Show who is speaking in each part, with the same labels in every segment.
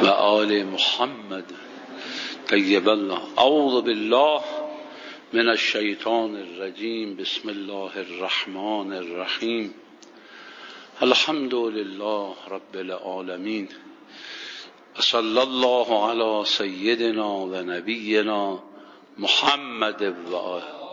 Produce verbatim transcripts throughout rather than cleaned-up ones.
Speaker 1: و آل محمد طیب الله. اعوذ بالله من الشیطان الرجیم. بسم الله الرحمن الرحیم. الحمد لله رب العالمین و صلی الله علی سیدنا و نبینا محمد و آله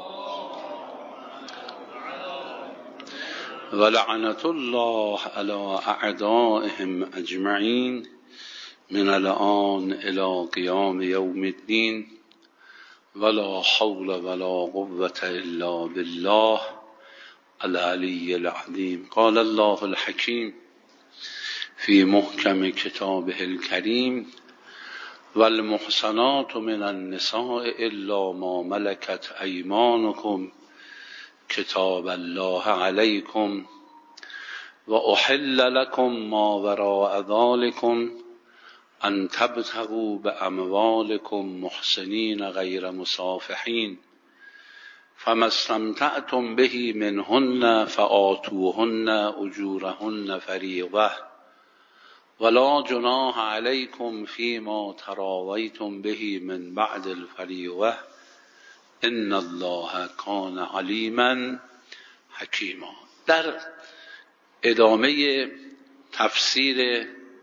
Speaker 1: و لعنت الله علی اعدائهم اجمعین من الآن الى قیام یوم الدین ولا حول ولا قوة الا بالله العلی العظیم. قال الله الحکیم فی محکم کتابه الکریم والمحصنات من النساء الا ما ملکت ایمانکم کتاب الله علیکم و احل لکم ما وراء ذلکم ان تبتغوا باموالکم محسنین غیر مصافحین فما استمتعتم به منهن فآتوهن اجورهن فریضة ولا جناح علیکم فیما تراضیتم به من بعد الفریضة ان الله کان علیما حکیما. در ادامه تفسیر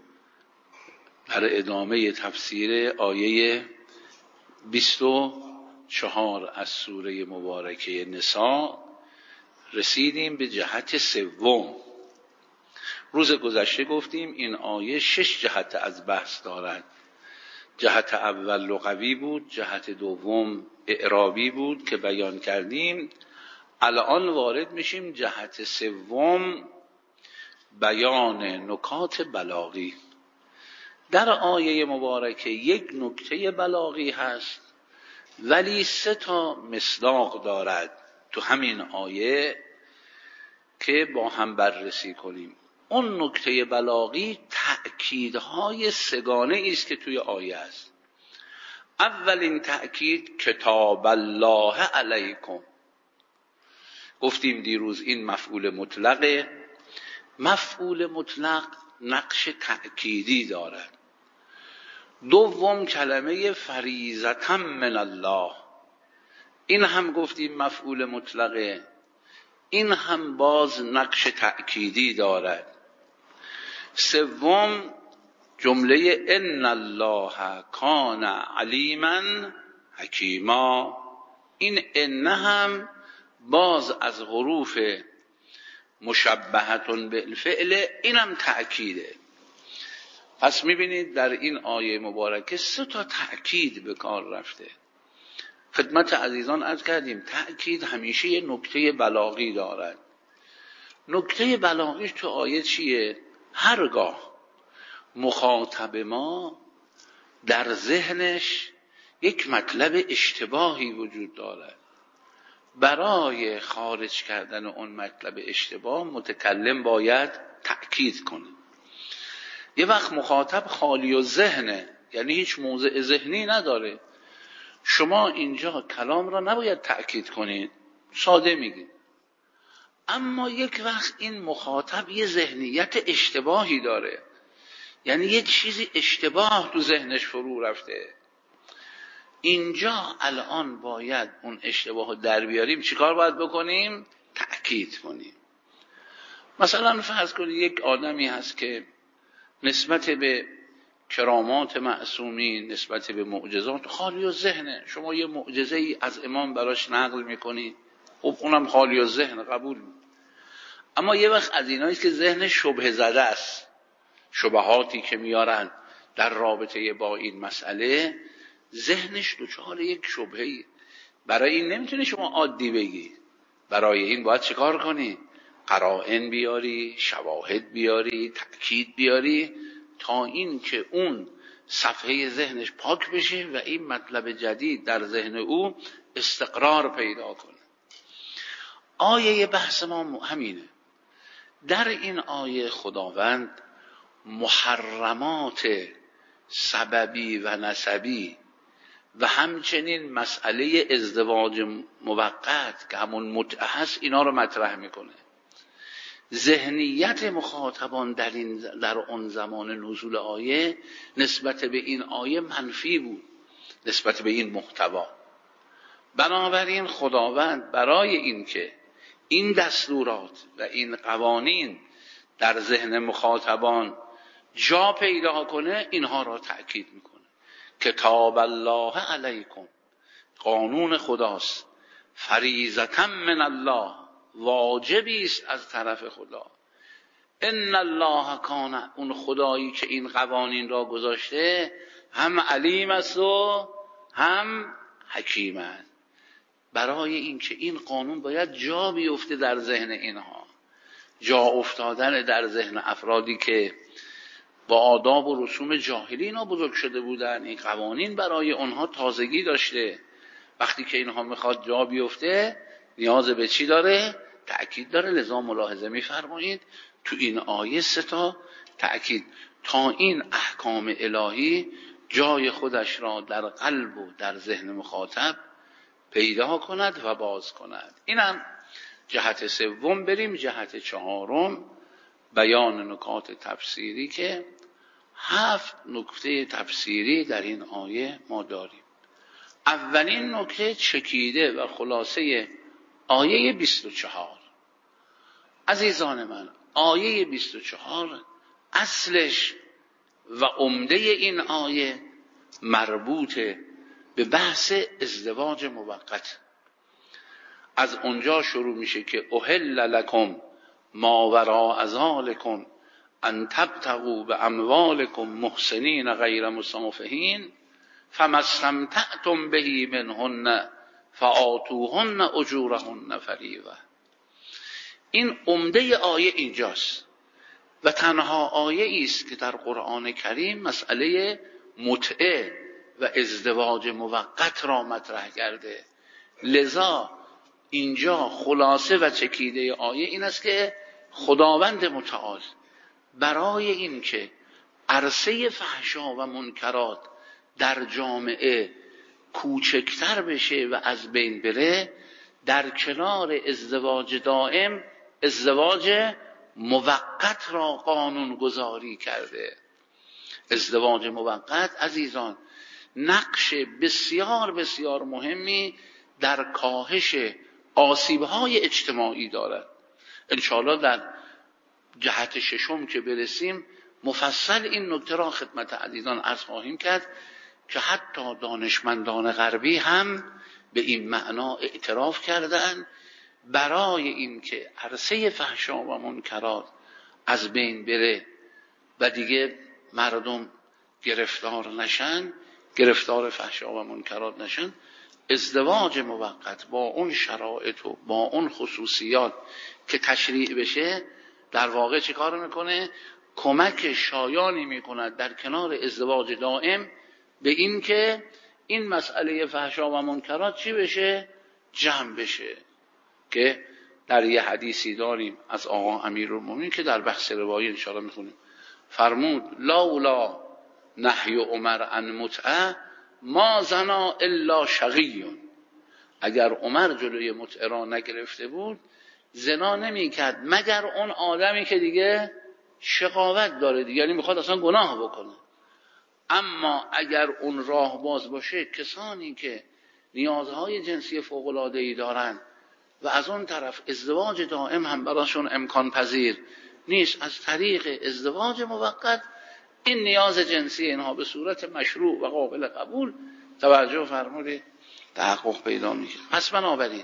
Speaker 1: در ادامه تفسیر آیه بیست و چهار از سوره مبارکه نساء رسیدیم به جهت سوم. روز گذشته گفتیم این آیه شش جهت از بحث دارد. جهت اول لغوی بود، جهت دوم اعرابی بود که بیان کردیم. الان وارد میشیم جهت سوم، بیان نکات بلاغی. در آیه مبارکه یک نکته بلاغی هست ولی سه تا مصداق دارد تو همین آیه که با هم بررسی کنیم. اون نکته بلاغی تأکیدهای سگانه است که توی آیه است. اولین تأکید کتاب الله علیکم. گفتیم دیروز این مفعول مطلقه. مفعول مطلق نقش تأکیدی دارد. دوم کلمه فریضة من الله، این هم گفتیم مفعول مطلقه، این هم باز نقش تأکیدی دارد. سوم جمله ان الله کان علیما حکیما، این ان هم باز از حروف مشبهتون بالفعل، اینم تأکیده. پس میبینید در این آیه مبارکه سه تا تأکید به کار رفته. خدمت عزیزان عرض کردیم تأکید همیشه یه نکته بلاغی دارد. نکته بلاغیش تو آیه چیه؟ هرگاه مخاطب ما در ذهنش یک مطلب اشتباهی وجود دارد، برای خارج کردن اون مطلب اشتباه متکلم باید تأکید کنه. یه وقت مخاطب خالی و ذهنه، یعنی هیچ موضع ذهنی نداره، شما اینجا کلام را نباید تأکید کنید، ساده میگید. اما یک وقت این مخاطب یه ذهنیت اشتباهی داره، یعنی یه چیزی اشتباه تو ذهنش فرو رفته، اینجا الان باید اون اشتباه در بیاریم. چیکار باید بکنیم؟ تأکید کنیم. مثلا فرض کنید یک آدمی هست که نسبت به کرامات معصومین، نسبت به معجزات خالی و ذهنه. شما یه معجزه ای از امام براش نقل میکنی، خب اونم خالی و ذهن قبول می. اما یه وقت از اینایی که ذهن شبهه زده است، شبهاتی که میارن در رابطه با این مسئله، ذهنش دچار یک شبهه‌ای، برای این نمیتونی شما عادی بگی، برای این باید چیکار کنی؟ قرائن بیاری، شواهد بیاری، تأکید بیاری، تا این که اون صفحه ذهنش پاک بشه و این مطلب جدید در ذهن او استقرار پیدا کنه. آیه بحث ما همینه. در این آیه خداوند محرمات سببی و نسبی و همچنین مسئله ازدواج موقت که همون متعه هست اینا رو مطرح میکنه. ذهنیت مخاطبان در این در اون زمان نزول آیه نسبت به این آیه منفی بود، نسبت به این محتوا. بنابراین خداوند برای این که این دستورات و این قوانین در ذهن مخاطبان جا پیدا کنه اینها را تأکید میکنه. کتاب الله علیکم، قانون خداست، فریضة من الله، واجبی است از طرف خدا. ان الله کان، اون خدایی که این قوانین را گذاشته هم علیم است و هم حکیم است. برای اینکه این قانون باید جا بیفته در ذهن اینها، جا افتادن در ذهن افرادی که با آداب و رسوم جاهلی اینا بزرگ شده بودن، این قوانین برای اونها تازگی داشته. وقتی که اینها میخواد جا بیفته نیاز به چی داره؟ تأکید داره. لذا ملاحظه میفرمایید تو این آیه سه تا تأکید تا این احکام الهی جای خودش را در قلب و در ذهن مخاطب پیدا کند و باز کند. اینم جهت سوم. بریم جهت چهارم، بیان نکات تفسیری که هفت نکته تفسیری در این آیه ما داریم. اولین نکته چکیده و خلاصه آیه بیست و چهار. عزیزان من، آیه بیست و چهار اصلش و عمده این آیه مربوط به بحث ازدواج موقت. از اونجا شروع میشه که احل لکم ما وراء ذالکم ان تبتغوا باموالکم محسنین غیر مسافحین فما استمتعتم به منهن فآتوهن اجورهن فریضة. این عمده آیه اینجاست و تنها آیه است که در قرآن کریم مسئله متعه و ازدواج موقت را مطرح کرده. لذا اینجا خلاصه و چکیده آیه این است که خداوند متعال برای این که عرصه فحشا و منکرات در جامعه کوچکتر بشه و از بین بره، در کنار ازدواج دائم ازدواج موقت را قانون گذاری کرده. ازدواج موقت عزیزان نقش بسیار بسیار مهمی در کاهش آسیب‌های اجتماعی دارد. انشاءالله در جهت ششم که برسیم مفصل این نکته را خدمت عزیزان عرض خواهیم کرد که حتی دانشمندان غربی هم به این معنا اعتراف کردند. برای اینکه عرصه فحشا و منکرات از بین بره و دیگه مردم گرفتار نشن، گرفتار فحشا و منکرات نشن، ازدواج موقت با اون شرایط و با اون خصوصیات که تشریع بشه در واقع چه کار میکنه؟ کمک شایانی میکند در کنار ازدواج دائم به این که این مسئله فحشا و منکرات چی بشه؟ جمع بشه. که در یه حدیثی داریم از آقا امیرالمومنین که در بحث روایی انشاءالله میخونیم، فرمود لولا نهی عمر عن متعه ما زنا الا شقی. اگر عمر جلوی متعه را نگرفته بود زنا نمیکرد مگر اون آدمی که دیگه شقاوت داره دیگه، یعنی میخواد اصلا گناه بکنه. اما اگر اون راه باز باشه، کسانی که نیازهای جنسی فوق‌العاده‌ای دارن و از اون طرف ازدواج دائم هم براشون امکان پذیر نیست، از طریق ازدواج موقت این نیاز جنسی اینها به صورت مشروع و قابل قبول توجه فرمودید تحقق پیدا میکنه. پس بنابراین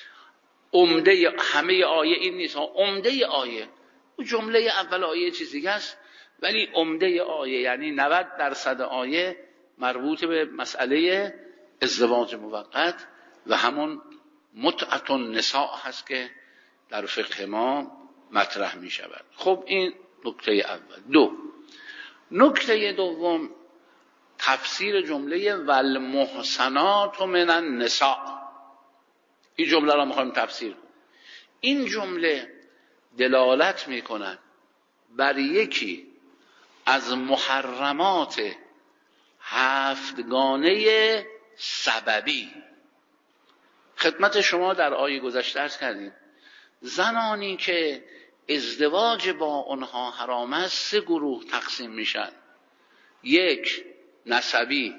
Speaker 1: عمده همه آیه این نیست، عمده آیه اون جمله اول آیه چیزی است، ولی عمده آیه یعنی نود درصد آیه مربوط به مسئله ازدواج موقت و همون متعة النساء هست که در فقه ما مطرح می شود. خب این نکته اول. دو، نکته دوم تفسیر جمله والمحصنات من النساء. این جمله را میخوایم تفسیر کنیم. این جمله دلالت میکند بر یکی از محرمات هفتگانه سببی. خدمت شما در آیه گذشته عرض کردیم زنانی که ازدواج با اونها حرام است سه گروه تقسیم میشن. یک نسبی،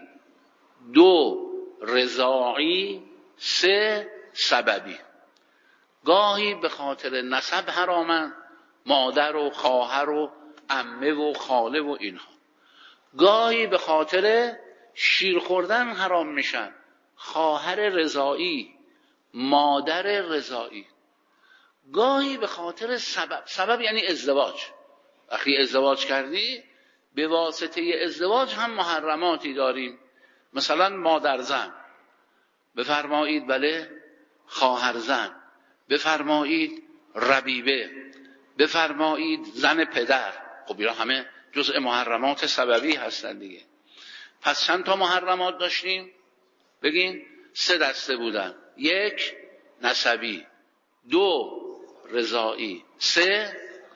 Speaker 1: دو رضاعی، سه سببی. گاهی به خاطر نسب حرامن، مادر و خواهر و عمه و خاله و اینها. گاهی به خاطر شیر خوردن حرام میشن، خواهر رضاعی، مادر رضاعی. گاهی به خاطر سبب. سبب یعنی ازدواج. وقتی ازدواج کردی به واسطه ازدواج هم محرماتی داریم، مثلا مادر زن بفرمایید، بله، خواهر زن بفرمایید، ربیبه بفرمایید، زن پدر. خب اینا همه جزء محرمات سببی هستن دیگه. پس چند تا محرمات داشتیم؟ بگین. سه دسته بودن. یک نسبی، دو رضاعی، سه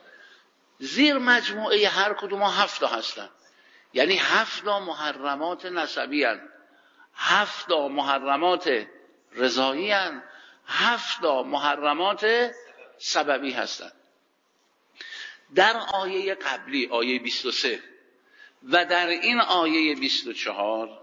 Speaker 1: زیر مجموعه هر کدوم هفت تا هستن. یعنی هفت تا محرمات نسبی هستن، هفت تا محرمات رضاعی هستن، هفت تا محرمات سببی هستن. در آیه قبلی، آیه بیست و سه و در این آیه بیست و چهار،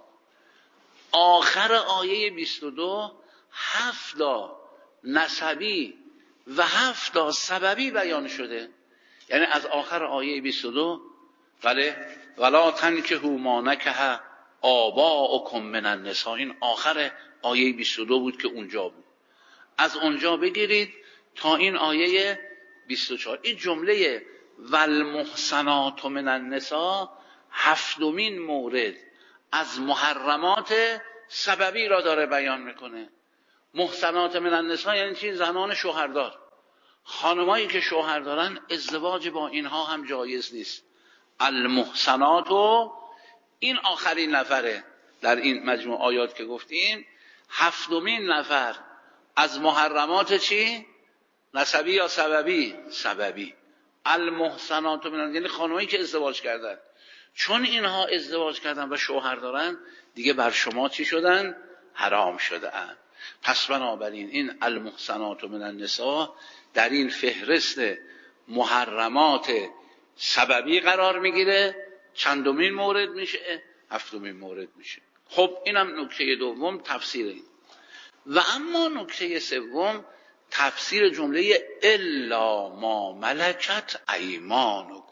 Speaker 1: آخر آیه بیست و دو هفت تا نسبی و هفت تا سببی بیان شده. یعنی از آخر آیه بیست و دو، بله، ولا تنکحوا ما نکح آباؤکم من النساء، این آخر آیه بیست و دو بود که اونجا بود. از اونجا بگیرید تا این آیه بیست و چهار. این جمله والمحصنات من النساء هفتمین مورد از محرمات سببی را داره بیان میکنه. محصنات من النساء یعنی چی؟ زنان شوهردار. خانمایی که شوهر دارن ازدواج با اینها هم جایز نیست. المحصنات، و این آخرین نفره در این مجموع آیات که گفتیم. هفتمین نفر از محرمات چی؟ نسبی یا سببی؟ سببی. المحصنات من، یعنی خانمایی که ازدواج کردن. چون اینها ازدواج کردن و شوهر دارن دیگه بر شما چی شدن؟ حرام شده اند. پس بنابراین این المحصنات من النساء در این فهرست محرمات سببی قرار میگیره. چندمین مورد میشه؟ هفتمین مورد میشه. خب اینم نکته دوم، تفسیر این. و اما نکته سوم تفسیر جمله الا ما ملکت ایمانکم.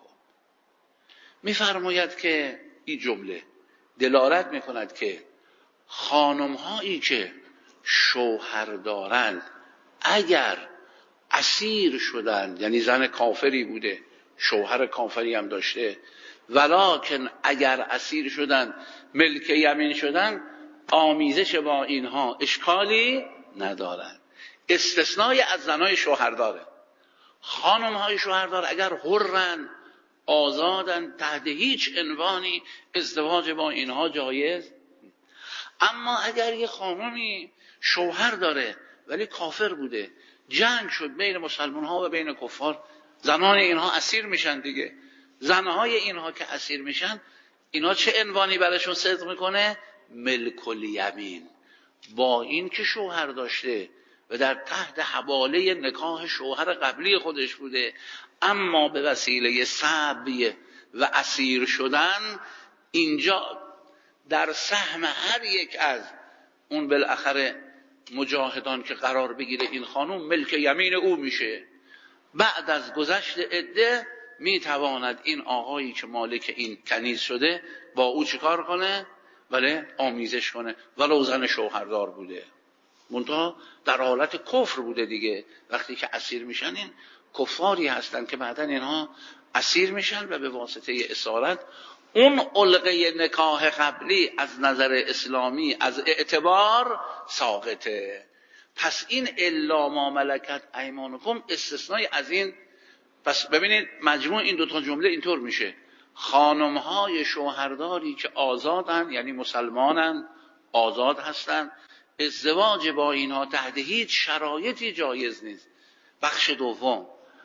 Speaker 1: میفرماید که این جمله دلالت میکند که خانم هایی که شوهر دارند اگر اسیر شدن، یعنی زن کافری بوده شوهر کافری هم داشته، ولکن اگر اسیر شدن ملک یمین شدن، آمیزش با اینها اشکالی ندارن. استثنای از زنای شوهرداره. خانم های شوهردار اگر حرن، آزادن، تحت هیچ عنوانی ازدواج با اینها جایز. اما اگر یه خانمی شوهر داره ولی کافر بوده، جنگ شد بین مسلمان ها و بین کفار، زنان اینها اسیر میشن دیگه. زنهای اینها که اسیر میشن، اینا چه عنوانی براشون صدق میکنه؟ ملک الیمین. با این که شوهر داشته و در تحت حواله نکاح شوهر قبلی خودش بوده، اما به وسیله سبی و اسیر شدن، اینجا در سهم هر یک از اون بالاخره مجاهدان که قرار بگیره این خانوم، ملک یمین او میشه. بعد از گذشت عده میتواند این آقایی که مالک این کنیز شده با او چیکار کنه؟ بله، آمیزش کنه، ولو زن شوهردار بوده، منتها در حالت کفر بوده دیگه. وقتی که اسیر میشن، این کفاری هستن که بعدن اینها اسیر میشن و به واسطه اسارت اون علقه نکاح قبلی از نظر اسلامی از اعتبار ساقطه. پس این الا ما ملکت ایمانکم استثنای از این. پس ببینید مجموع این دوتا جمله اینطور میشه: خانمهای شوهرداری که آزادن، یعنی مسلمانن، آزاد هستن، ازدواج با اینها تحت هیچ شرایطی جایز نیست. بخش دوم،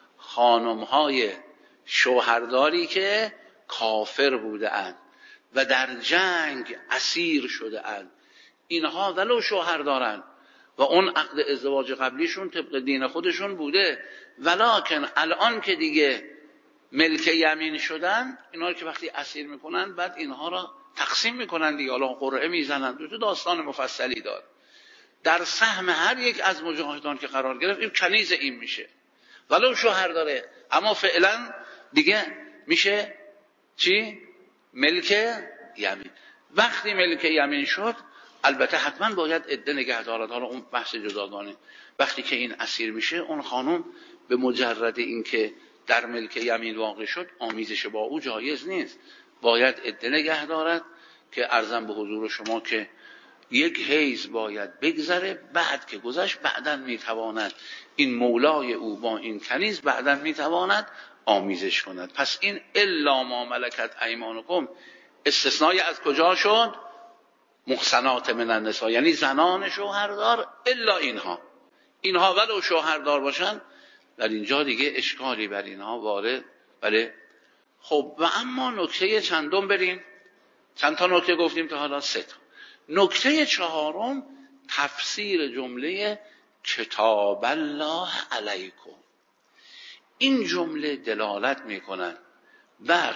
Speaker 1: خانمهای شوهرداری که کافر بوده اند و در جنگ اسیر شده اند، اینها ولو شوهر دارن و اون عقد ازدواج قبلیشون طبق دین خودشون بوده، ولکن الان که دیگه ملک یمین شدن، اینا که وقتی اسیر میکنن بعد اینها را تقسیم میکنن دیگه، حالا قرعه میزنن، تو داستان مفصلی داره. در سهم هر یک از مجاهدان که قرار گرفت این کنیز این میشه، ولو شوهر داره، اما فعلا دیگه میشه چی؟ ملک یمین. وقتی ملک یمین شد البته حتما باید عده نگه دارد، حالا اون بحث جداگانه. وقتی که این اسیر میشه، اون خانم به مجرد اینکه در ملک یمین واقع شد آمیزش با او جایز نیست، باید عده نگه دارد که عرضم به حضور شما که یک حیض باید بگذره، بعد که گذشت بعداً میتواند این مولای او با این کنیز بعداً میتواند آمیزش کند. پس این الا ما ملکت ایمانکم استثنای از کجا شد؟ محصنات من النساء، یعنی زنان شوهردار الا اینها، اینها ولو شوهردار باشن در اینجا دیگه اشکالی بر اینها وارد. بله خب و اما نکته چندم بریم، چند تا نکته گفتیم تا حالا؟ سه تا. نکته چهارم تفسیر جمله کتاب الله علیکم. این جمله دلالت میکنن بر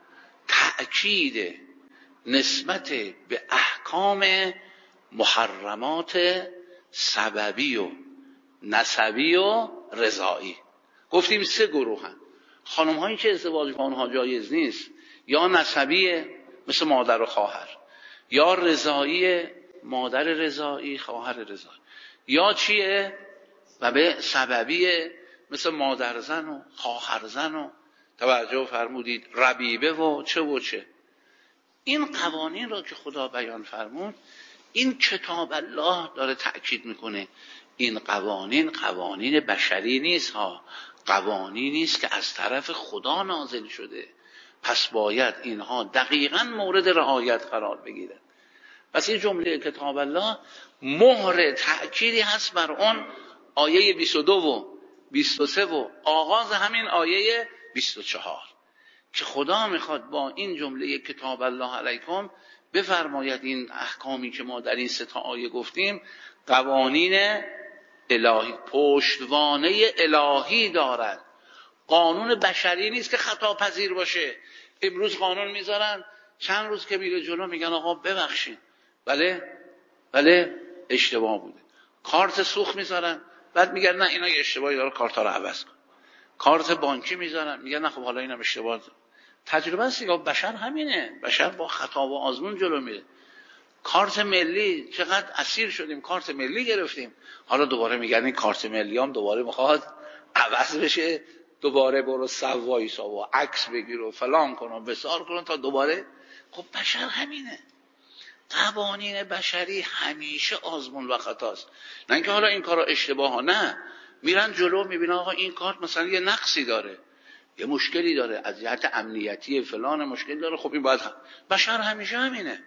Speaker 1: تأکید نسبت به احکام محرمات سببی و نسبی و رضایی. گفتیم سه گروه هم. خانم هایی که ازدواج با آنها جایز نیست، یا نسبیه مثل مادر و خواهر، یا رضایی مادر رضایی خواهر رضایی، یا چیه و به سببیه مثل مادر زن و خواهر زن و توجه فرمودید ربیبه و چه و چه. این قوانین را که خدا بیان فرمود، این کتاب الله داره تأکید میکنه این قوانین قوانین بشری نیست ها، قوانین نیست که از طرف خدا نازل شده، پس باید اینها دقیقاً مورد رعایت قرار بگیرن. پس این جمله کتاب الله مهر تأکیدی هست بر اون آیه بیست و دو و بیست و سه و آغاز همین آیه بیست و چهار که خدا میخواد با این جمله کتاب الله علیکم بفرماید این احکامی که ما در این سه تا آیه گفتیم قوانین الهی، پشتوانه الهی دارد، قانون بشری نیست که خطا پذیر باشه. امروز قانون میذارن، چند روز که میره جلو میگن آقا ببخشید بله بله اشتباه بوده. کارت سوخت میذارن، بعد میگن نه اینا اشتباهی داره، کارتا رو عوض کن. کارت بانکی میذارن، میگن نه خب حالا اینم اشتباه. تجربه است دیگه، بشر همینه، بشر با خطا و آزمون جلو میره. کارت ملی چقدر اسیر شدیم، کارت ملی گرفتیم، حالا دوباره میگن این کارت ملی هم دوباره میخواد عوض بشه، دوباره برو سوایی سا و عکس بگیر و فلان کن و بسار کن تا دوباره. خب بشر همینه، قوانین بشری همیشه آزمون و خطاست. نه اینکه حالا این کارا اشتباه ها، نه، میرن جلو میبینن آقا این کارت مثلا یه نقصی داره، یه مشکلی داره از جهت امنیتی فلان مشکل داره، خب این باید هم. بشر همیشه همینه،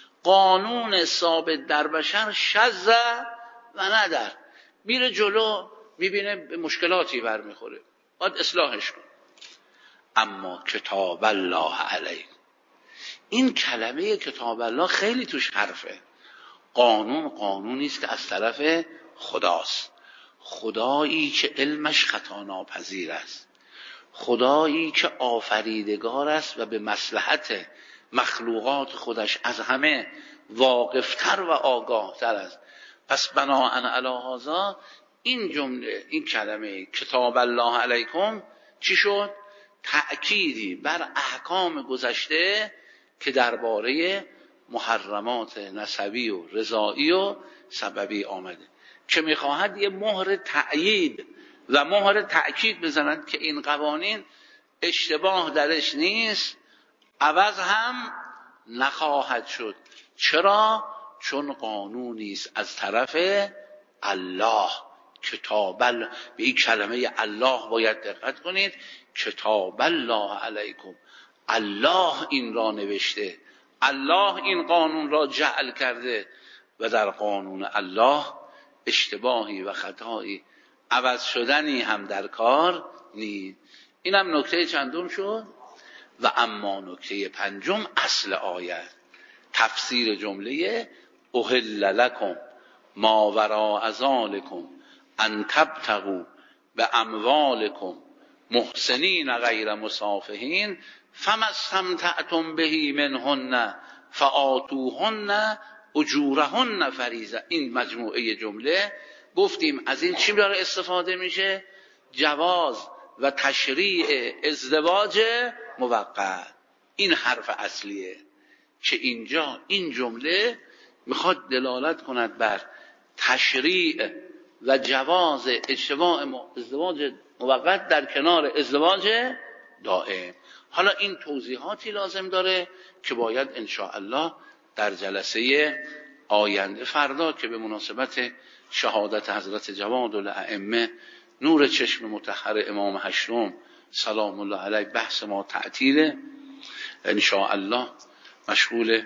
Speaker 1: قانون ثابت در بشر شذ و ندر، میره جلو میبینه به مشکلاتی برمیخوره باید اصلاحش کن. اما کتاب الله علیکم، این کلمه کتاب الله خیلی توش حرفه. قانون قانونی است که از طرف خداست، خدایی که علمش خطا ناپذیر است، خدایی که آفریدگار است و به مصلحت مخلوقات خودش از همه واقفتر و آگاهتر است. پس بناءً علی هذا این جمله، این کلمه کتاب الله علیکم چی شد؟ تأکیدی بر احکام گذشته که درباره محرمات نسبی و رضایی و سببی آمده، که میخواهد یه مهر تأیید و مهر تأکید بزنند که این قوانین اشتباه درش نیست، عوض هم نخواهد شد. چرا؟ چون قانونی است از طرف الله. کتاب الله، به این کلمه الله باید دقت کنید، کتاب الله علیکم، الله این را نوشته، الله این قانون را جعل کرده و در قانون الله اشتباهی و خطایی عوض شدنی هم در کار نیست. اینم نکته چندم شد. و اما نکته پنجم اصل آیه، تفسیر جمله احل لکم ما وراء ذالکم ان تبتغوا باموالکم محسنین غیر مسافحین فما استمتعتم به منهن فآتوهن اجورهن فریضه. این مجموعه جمله گفتیم از این چی داره استفاده میشه؟ جواز و تشریع ازدواج موقت. این حرف اصلیه که اینجا این جمله میخواد دلالت کند بر تشریع و جواز ازدواج موقت در کنار ازدواج دائم. حالا این توضیحاتی لازم داره که باید انشاءالله در جلسه آینده فردا که به مناسبت شهادت حضرت جواد الائمه نور چشم مطهر امام هشتم سلام الله علیه بحث ما تعطیله، انشاءالله مشغول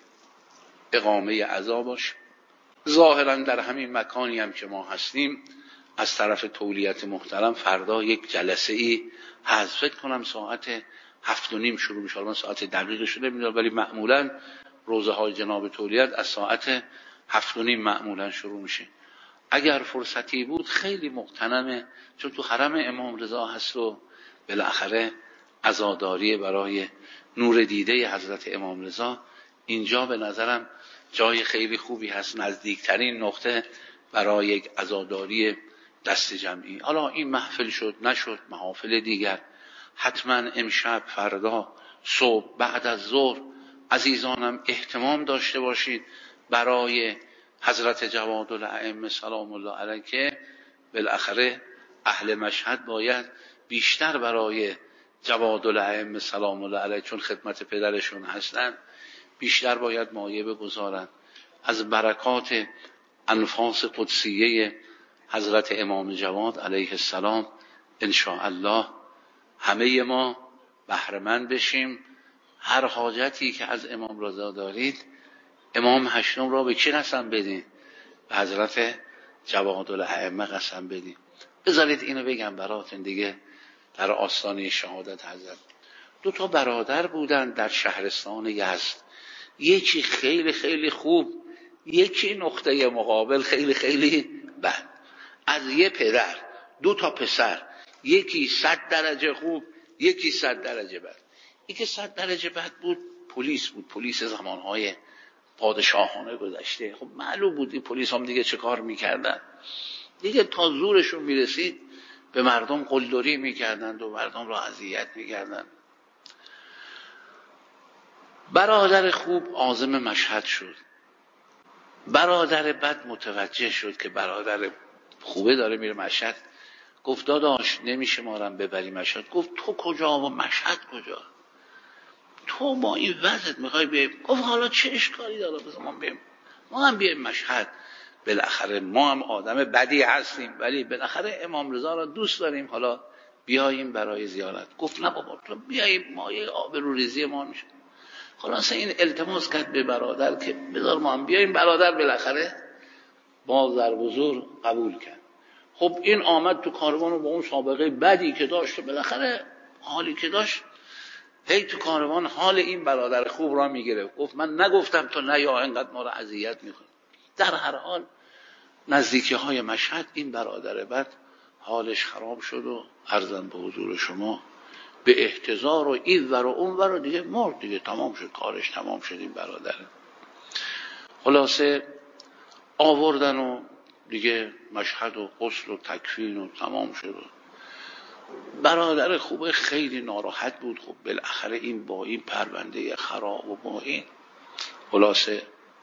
Speaker 1: اقامه عزا باش. ظاهرا در همین مکانی هم که ما هستیم از طرف تولیت محترم فردا یک جلسه ای هست، فکر کنم ساعت هفت و نیم شروع میشه. من ساعت دقیق شده میدونم ولی معمولا روزه های جناب تولیت از ساعت هفت و نیم معمولا شروع میشه. اگر فرصتی بود خیلی مغتنمه، چون تو حرم امام رضا هست و بالاخره عزاداری برای نور دیده حضرت امام رضا، اینجا به نظرم جای خیلی خوبی هست، نزدیکترین نقطه برای یک عزاداری دست جمعی. حالا این محفل شد نشد، محافل دیگر حتما امشب فردا صبح بعد از ظهر عزیزانم اهتمام داشته باشید برای حضرت جواد الائمه سلام الله علیه که بالاخره اهل مشهد باید بیشتر برای جواد الائمه سلام الله علیه چون خدمت پدرشون هستن بیشتر باید مایه بگذارن از برکات انفاس قدسیه حضرت امام جواد علیه السلام. انشاءالله همه ما بهره‌مند بشیم. هر حاجتی که از امام رضا دارید امام هشتم را به کی قسم بدین؟ به حضرت جواد الائمه قسم بدین. بذارید اینو بگم براتون دیگه در آستانه شهادت حضرت. دو تا برادر بودن در شهرستان یزد، یکی خیلی خیلی خوب، یکی نقطه مقابل خیلی خیلی بد. از یه پدر دو تا پسر، یکی صد درجه خوب یکی صد درجه بد. یکی صد درجه بد بود پلیس بود، پلیس زمانهای پادشاهانه گذشته. خب معلوم بود این پلیس هم دیگه چه کار میکردن دیگه، تا زورشون میرسید به مردم قلدری میکردند و مردم را اذیت میکردند. برادر خوب عازم مشهد شد، برادر بد متوجه شد که برادر خوبه داره میره مشهد. گفت داداش نمیشه ما رو ببری مشهد. گفت تو کجا و مشهد کجا؟ تو با این وضعت میخوای بیایم؟ گفت حالا چه اشکالی داره بذار ما بیایم، ما هم بیایم مشهد. بالاخره ما هم آدم بدی هستیم ولی بالاخره امام رضا را دوست داریم، حالا بیاییم برای زیارت. گفت نه بابا تو بیاییم ما یه آبروریزی ما میشه. خلاصه این التماس کرد به برادر که بذار ما هم بیاییم. برادر بالاخره با ضرب و زور قبول کرد. خب این آمد تو کاروان و با اون سابقه بدی که داشت و بالاخره حالی که داشت هی تو کاروان حال این برادر خوب را میگیره. گفت من نگفتم تو نه یا اینقدر ما را اذیت میکنه. در هر حال نزدیکی های مشهد این برادر بد حالش خراب شد و عرضم به حضور شما به احتضار و این ور و اون ور و دیگه مرد دیگه، تمام شد کارش، تمام شد این برادر. خلاصه آوردن و دیگه مشهد و غسل و تکفین و تمام شد. برادر خوبه خیلی ناراحت بود. خب بالاخره این با این پرونده خراب و با این خلاصه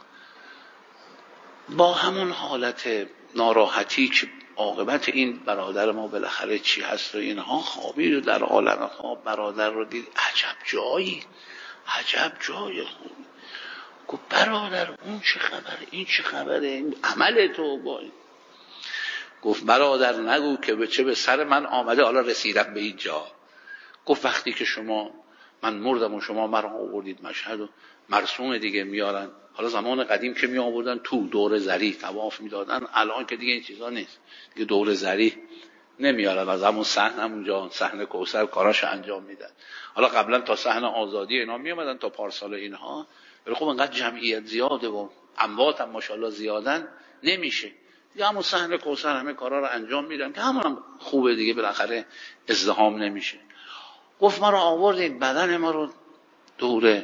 Speaker 1: با همون حالت ناراحتی که عاقبت این برادر ما بالاخره چی هست و اینها خوابید و در عالم خواب برادر رو دید عجب جایی، عجب جای خوب. گفت برادر اون چه خبره، این چه خبره، این عمل تو با این. گفت برادر نگو که به چه به سر من آمده، حالا رسیدم به این جا. گفت وقتی که شما من مردم و شما مرا آوردید مشهد و مرسوم دیگه میارن، حالا زمان قدیم که می آوردن تو دور زری طواف میدادن، الان که دیگه این چیزا نیست دیگه، دور زری نمیارن، از همون صحن همونجا صحن کوثر کاراش انجام میدن. حالا قبلا تا صحن آزادی اینا می اومدن تا پارسال اینها، ولی خب انقدر جمعیت زیاده و اموات هم ماشاءالله زیادن نمیشه. یا همون صحن کوثر همه کارا رو انجام میدم که همون هم خوبه دیگه، بالاخره ازدحام نمیشه. گفت ما رو آوردین بدن ما رو دور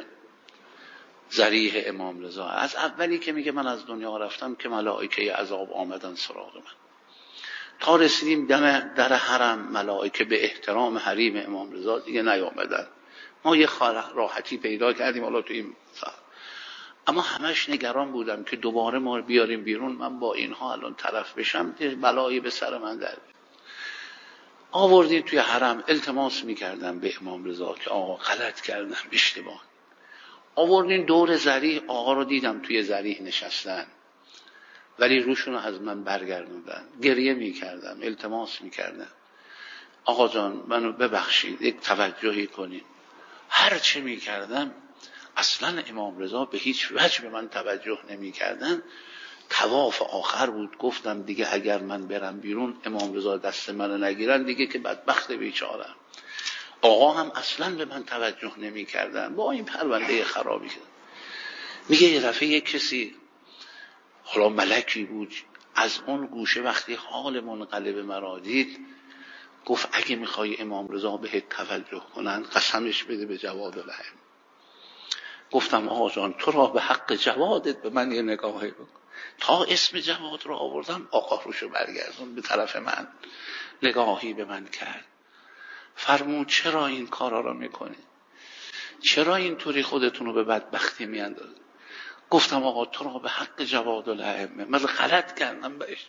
Speaker 1: ذریح امام رضا. از اولی که میگه من از دنیا رفتم که ملائکه عذاب آمدن سراغ من، تا رسیدیم دم در حرم ملائکه به احترام حریم امام رضا دیگه نیامدن. ما یه راحتی پیدا کردیم حالا تو این سال. اما همش نگران بودم که دوباره ما رو بیاریم بیرون، من با اینها الان طرف بشم بلایی به سر من در. آوردین توی حرم، التماس میکردم به امام رضا که آقا غلط کردم، اشتباه. آوردین دور ذریح، آقا رو دیدم توی ذریح نشستن ولی روشون رو از من برگردوندن. گریه میکردم، التماس میکردم آقا جان منو ببخشید، یک توجهی کنین. هر چه میکردم اصلا امام رضا به هیچ وجه به من توجه نمیکردن. طواف آخر بود، گفتم دیگه اگر من برم بیرون امام رضا دست منو نگیرن دیگه که بدبخت بیچارم. آقا هم اصلا به من توجه نمیکردن با این پرونده خرابی. میگه یه دفعه یک کسی، حالا ملکی بود، از اون گوشه وقتی حال منقلب مرا دید گفت اگه میخوای امام رضا بهت توجه کنن قسمش بده به جواد الائمه. گفتم آقا جان تو را به حق جوادت به من یه نگاهی بکن. تا اسم جواد رو آوردم آقا روشو برگردون به طرف من، نگاهی به من کرد، فرمود چرا این کارا رو میکنی؟ چرا اینطوری خودتون رو به بدبختی میاندازید؟ گفتم آقا تو را به حق جواد الائمه، من غلط کردم بهش.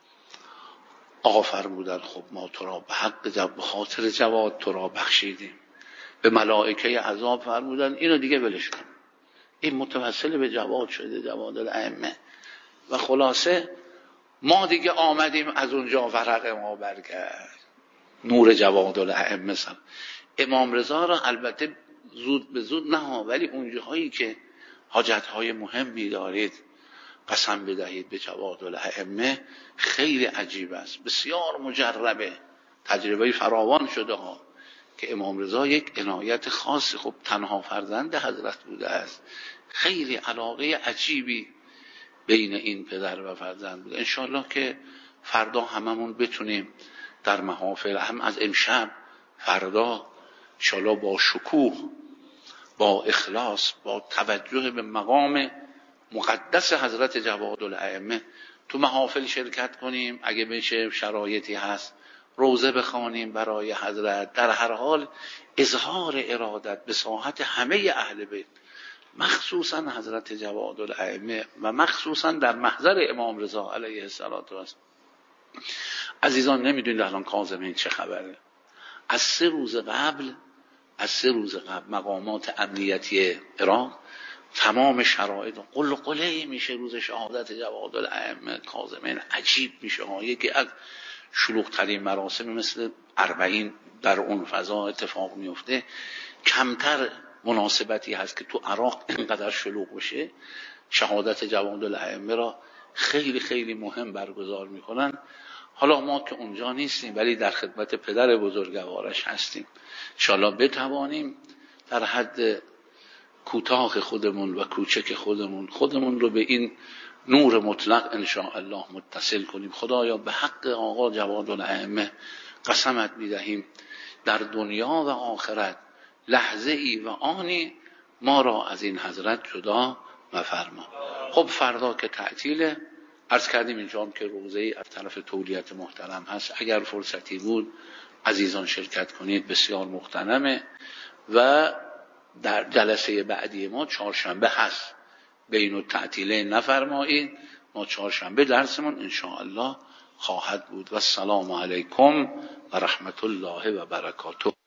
Speaker 1: آقا فرمودن خب ما تو را به حق جواد، به خاطر جواد تو را بخشیدیم. به ملائکه عذاب فرمودن اینو دیگه ولش کن، این متوسل به جواد شده، جواد الائمه. و خلاصه ما دیگه آمدیم از اونجا ورق ما برگرد، نور جواد الائمه. امام رضا را البته زود به زود نه، ولی اونجاهایی که حاجتهای مهمی دارید قسم بدهید به جواد الائمه. خیلی عجیب است، بسیار مجربه، تجربه فراوان شده ها که امام رضا یک عنایت خاص، خب تنها فرزند حضرت بوده است، خیلی علاقه عجیبی بین این پدر و فرزند بوده. انشالله که فردا هممون بتونیم در محافل، هم از امشب فردا انشالله با شکوه، با اخلاص، با توجه به مقام مقدس حضرت جواد الائمه تو محافل شرکت کنیم. اگه بشه شرایطی هست روزه بخوانیم برای حضرت، در هر حال اظهار ارادت به ساحت همه اهل بیت، مخصوصا حضرت جواد الائمه و مخصوصا در محضر امام رضا علیه السلام. عزیزان نمیدونید الان کاظمین چه خبره. از سه روز قبل از سه روز قبل مقامات امنیتی عراق تمام شرایط قل قله میشه روز شهادت جواد الائمه کاظمین. عجیب میشه ها، یکی از شلوغ ترین مراسم مثل اربعین در اون فضا اتفاق میفته. کمتر مناسبتی هست که تو عراق اینقدر شلوغ بشه. شهادت جواد الائمه را خیلی خیلی مهم برگزار میکنن. حالا ما که اونجا نیستیم ولی در خدمت پدر بزرگوارش هستیم. انشاءالله بتوانیم در حد کوتاه خودمون و کوچک خودمون خودمون رو به این نور مطلق انشاءالله متصل کنیم. خدایا به حق آقا جواد الائمه قسمت میدهیم در دنیا و آخرت لحظه ای و آنی ما را از این حضرت جدا مفرما. خب فردا که تعطیله، عرض کردیم اینجا هم که روزه‌ای از طرف تولیت محترم هست، اگر فرصتی بود عزیزان شرکت کنید بسیار مغتنمه. و در جلسه بعدی ما چهارشنبه هست، بین التعطیله نفرمایید، ما چهارشنبه درسمون انشاءالله خواهد بود. و السلام علیکم و رحمت الله و برکاته.